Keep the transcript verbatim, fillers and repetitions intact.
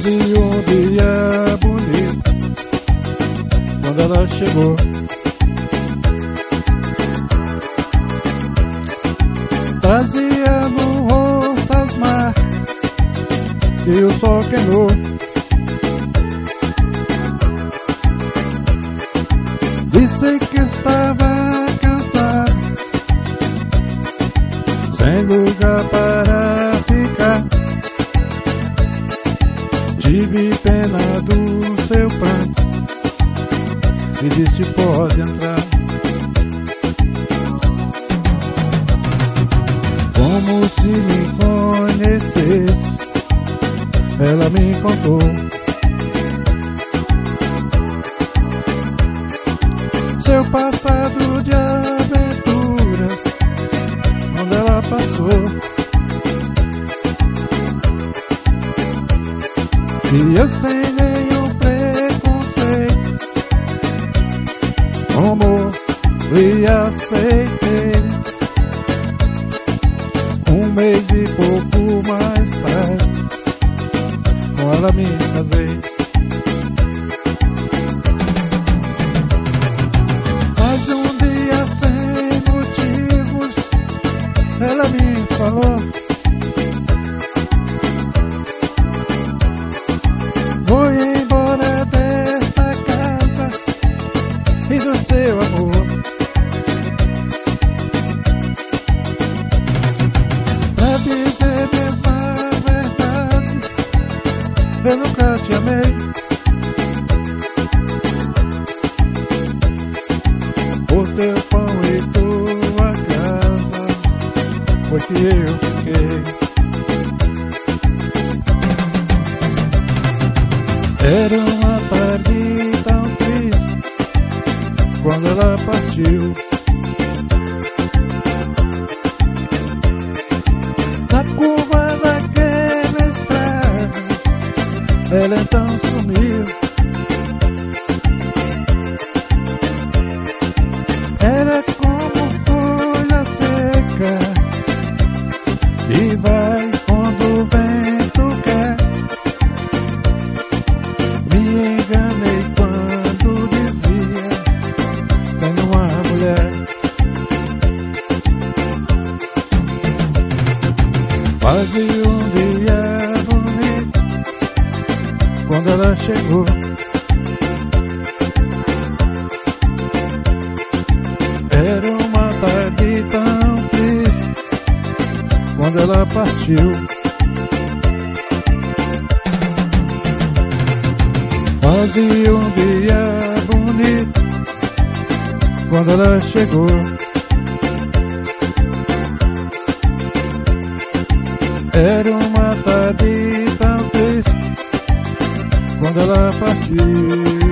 Quase um dia bonito quando ela chegou. Trazia no rosto as marcas que o sol queimou. Disse que estava cansado, sem lugar para ficar. Tive pena do seu pranto e disse: pode entrar. Como se me conhecesse, ela me contou seu passado de aventuras, onde ela passou. E eu sem nenhum preconceito, como lhe aceitei. Um mês e pouco mais tarde, com ela me casei. Mas um dia sem motivos, ela me falou: vou embora desta casa e do seu amor. Pra dizer mesmo a verdade, eu nunca te amei. Por teu pão e tua casa foi que eu fiquei. Era uma tarde tão triste quando ela partiu. Na curva daquela estrada, ela então sumiu. Era como folha seca e vai quando o vento quer. Me enganei quando dizia: tenho uma mulher. Quase um dia bonito quando ela chegou. Era uma tarde tão triste quando ela partiu. Quase um dia bonito quando ela chegou. Era uma tarde tão triste quando ela partiu.